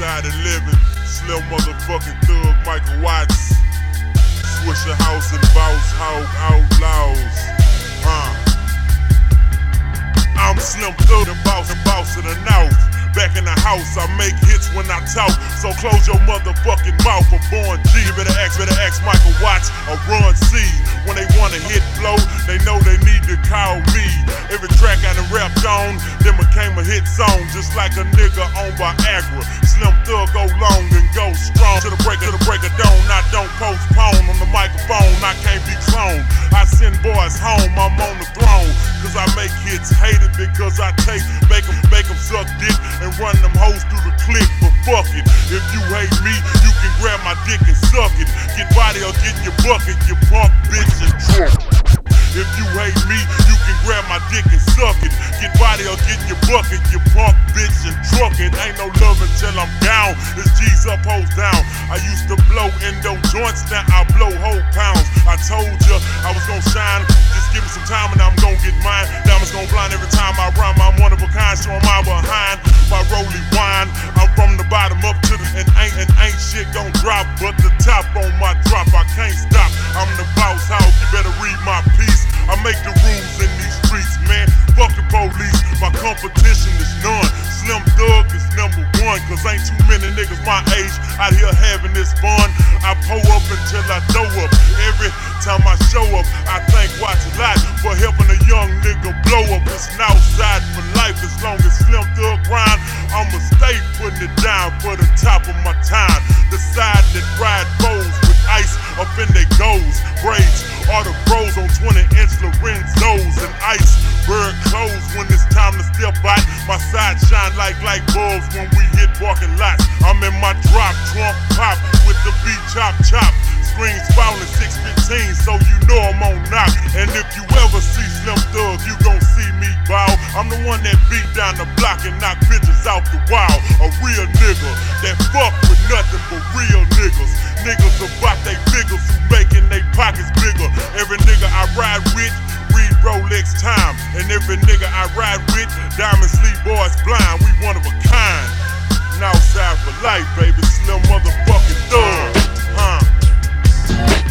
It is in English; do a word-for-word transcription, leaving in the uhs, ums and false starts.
Southside living, Slim motherfucking Thug, Michael Watts, Swisher House and Boss Hog Outlaws. Huh. I'm Slim Thug, the boss and boss of the North. Back in the house, I make hits when I talk. So close your motherfucking mouth. A born G, better ask, better ask Michael Watts or Run C. When they wanna hit flow, they know they need to call me. Every track I done rapped on, then became a hit song. Just like a nigga on Viagra. Slim Thug go long and go strong. To the break of the break of dawn, I don't postpone. On the microphone, I can't be cloned. I send boys home, I'm on the throne. Cause I make hits hated because I take, make them, make them suck dick and run them hoes through the clip, but fuck it. If you hate me, you can grab my dick and suck it. Get body or get in your bucket, you punk bitch and drunk. If you hate me, you can grab my dick and suck it. Get body or get in your bucket, you punk bitch and drunk it. Ain't no love until I'm down. It's G's up, hoes down. I used to blow endo joints, now I blow whole pounds. I told ya I was gonna shine. Just give me some time and I'm gonna get mine. Diamonds gon' blind every time I rhyme. I'm one of a kind, so I'm out behind my rolly wine. I'm from the bottom up to the and ain't and ain't shit gon' drop, but the top on my drop I can't stop. I'm the boss hog, you better read my piece. I make the rules in these streets, man. Fuck the police, my competition is none. Slim Thug is number one, cause ain't too many niggas my age out here having this fun. I pull up until I throw up. Every time I show up, I thank Watts a lot for helping a young nigga blow up. It's Southside for life, as long as Slim Thug grind, I'ma stay putting it down for the top of my time. The side that ride foes with ice up in they goals, braids, all the bros on twenty inch Lorenzos and iceberg clothes. When it's time to step out, my side shine like light bulbs when we hit parking lots. I'm in my drop, trunk pop with the beat chop chop. Screens falling six fifteen, so you know I'm on knock. And if you ever see Slim Thug, you gon' see me bow. I'm the one that beat down the block and knock bitches out the wild. A real nigga that fuck with nothing but real niggas. Niggas about they figures who making they pockets bigger. Every nigga I ride with, read Rolex time. And every nigga I ride with, diamond sleep boys blind. We one of a kind. Southside for life, baby. Slim motherfucking Thug.